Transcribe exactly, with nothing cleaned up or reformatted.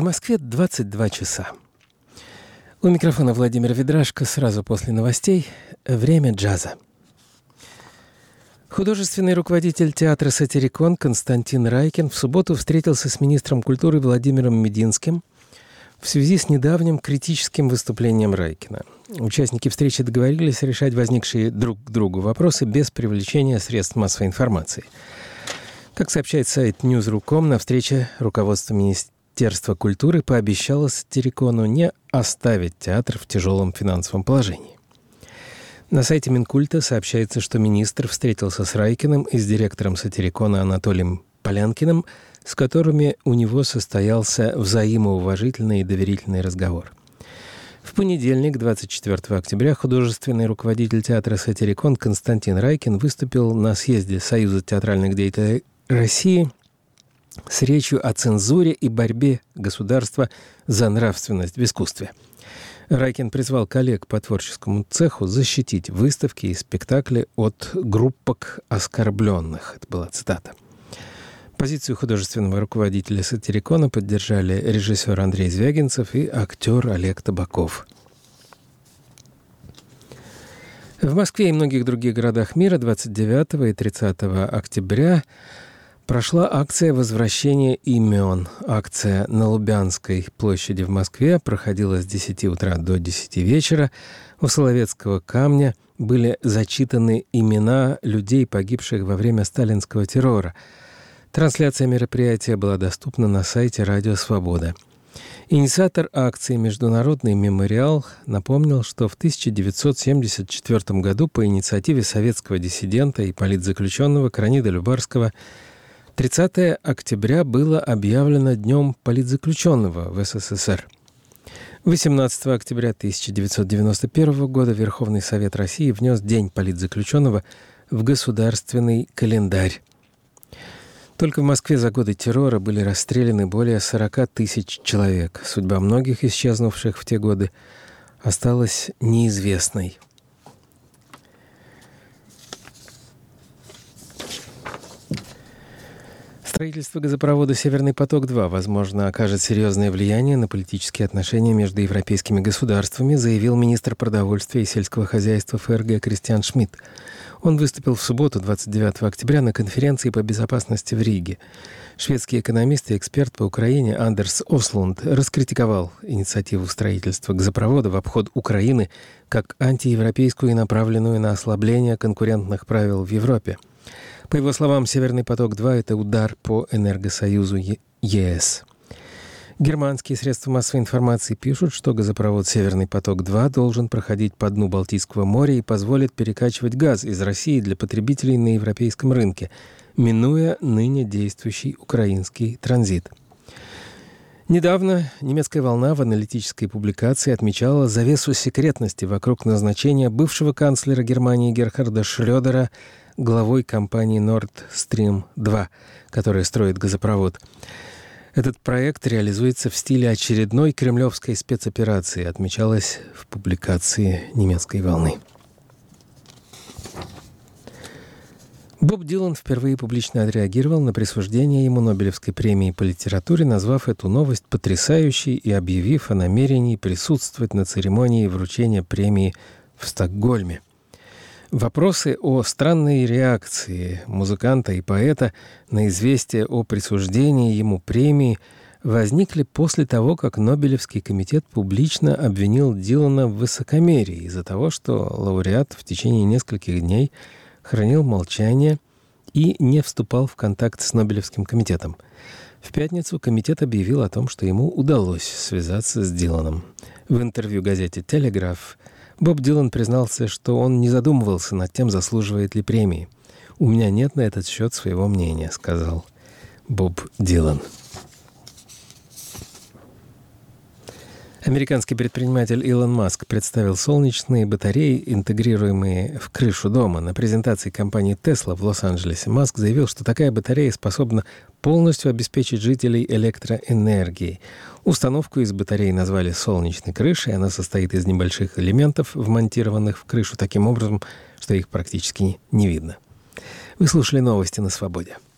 В Москве двадцать два часа. У микрофона Владимир Ведрашко. Сразу после новостей «Время джаза». Художественный руководитель театра «Сатирикон» Константин Райкин в субботу встретился с министром культуры Владимиром Мединским в связи с недавним критическим выступлением Райкина. Участники встречи договорились решать возникшие друг к другу вопросы без привлечения средств массовой информации. Как сообщает сайт ньюс точка ру точка ком, на встрече руководство Министерства культуры пообещало «Сатирикону» не оставить театр в тяжелом финансовом положении. На сайте Минкульта сообщается, что министр встретился с Райкиным и с директором «Сатирикона» Анатолием Полянкиным, с которыми у него состоялся взаимоуважительный и доверительный разговор. В понедельник, двадцать четвёртого октября, художественный руководитель театра «Сатирикон» Константин Райкин выступил на съезде Союза театральных деятелей России с речью о цензуре и борьбе государства за нравственность в искусстве. Райкин призвал коллег по творческому цеху защитить выставки и спектакли от группок оскорбленных. Это была цитата. Позицию художественного руководителя «Сатирикона» поддержали режиссер Андрей Звягинцев и актер Олег Табаков. В Москве и многих других городах мира двадцать девятого и тридцатого октября прошла акция возвращения имен. Акция на Лубянской площади в Москве проходила с десяти утра до десяти вечера. У Соловецкого камня были зачитаны имена людей, погибших во время сталинского террора. Трансляция мероприятия была доступна на сайте «Радио Свобода». Инициатор акции «Международный мемориал» напомнил, что в тысяча девятьсот семьдесят четвёртом году по инициативе советского диссидента и политзаключенного Кронида Любарского тридцатого октября было объявлено Днем политзаключенного в СССР. восемнадцатого октября тысяча девятьсот девяносто первого года Верховный Совет России внес День политзаключенного в государственный календарь. Только в Москве за годы террора были расстреляны более сорока тысяч человек. Судьба многих исчезнувших в те годы осталась неизвестной. Строительство газопровода «Северный поток-два», возможно, окажет серьезное влияние на политические отношения между европейскими государствами, заявил министр продовольствия и сельского хозяйства ФРГ Кристиан Шмидт. Он выступил в субботу, двадцать девятого октября, на конференции по безопасности в Риге. Шведский экономист и эксперт по Украине Андерс Ослунд раскритиковал инициативу строительства газопровода в обход Украины как антиевропейскую и направленную на ослабление конкурентных правил в Европе. По его словам, «Северный поток-два» — это удар по энергосоюзу ЕС. Германские средства массовой информации пишут, что газопровод «Северный поток-два» должен проходить по дну Балтийского моря и позволит перекачивать газ из России для потребителей на европейском рынке, минуя ныне действующий украинский транзит. Недавно немецкая «Волна» в аналитической публикации отмечала завесу секретности вокруг назначения бывшего канцлера Германии Герхарда Шрёдера главой компании Nord Stream два, которая строит газопровод. Этот проект реализуется в стиле очередной кремлевской спецоперации, отмечалось в публикации немецкой «Волны». Боб Дилан впервые публично отреагировал на присуждение ему Нобелевской премии по литературе, назвав эту новость потрясающей и объявив о намерении присутствовать на церемонии вручения премии в Стокгольме. Вопросы о странной реакции музыканта и поэта на известие о присуждении ему премии возникли после того, как Нобелевский комитет публично обвинил Дилана в высокомерии из-за того, что лауреат в течение нескольких дней хранил молчание и не вступал в контакт с Нобелевским комитетом. В пятницу комитет объявил о том, что ему удалось связаться с Диланом. В интервью газете «Телеграф» Боб Дилан признался, что он не задумывался над тем, заслуживает ли премии. «У меня нет на этот счет своего мнения», — сказал Боб Дилан. Американский предприниматель Илон Маск представил солнечные батареи, интегрируемые в крышу дома. На презентации компании Tesla в Лос-Анджелесе Маск заявил, что такая батарея способна полностью обеспечить жителей электроэнергией. Установку из батареи назвали «солнечной крышей». Она состоит из небольших элементов, вмонтированных в крышу таким образом, что их практически не видно. Вы слушали новости на Свободе.